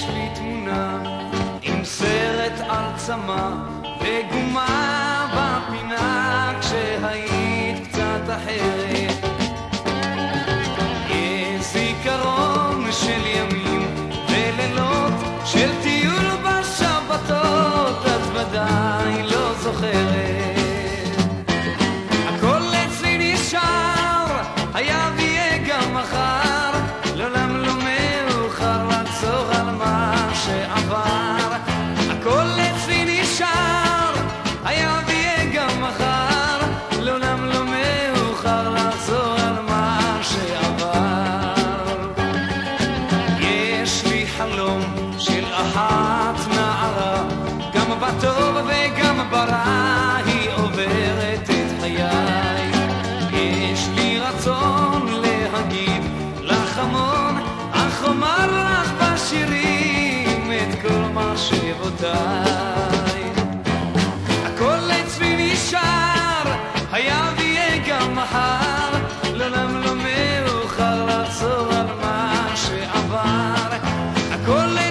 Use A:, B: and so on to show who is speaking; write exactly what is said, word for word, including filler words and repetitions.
A: יש לי תמונה עם סרט על צמא וגומה בפינה כשהיית קצת אחרת. יש זיכרון של ימים ולילות של טיול בשבתות, את ודאי לא זוכרת. הכל אצלי נשאר, היה ויהיה גם מחר, לעולם לא מאוחר לחזור על מה שעבר. הכל אצלי נשאר, היה ויהיה גם מחר, לעולם לא מאוחר לחזור על מה שעבר. יש לי חלום של אחת נערה, גם בטוב וגם ברע היא עוברת את חיי. יש לי רצון להגיד לך המון, אך אומר לך בשירים את כל מחשבותיי. הכל אצלי נשאר, היה ויהיה גם מחר, לעולם לא מאוחר לחזור על מה שעבר. הכל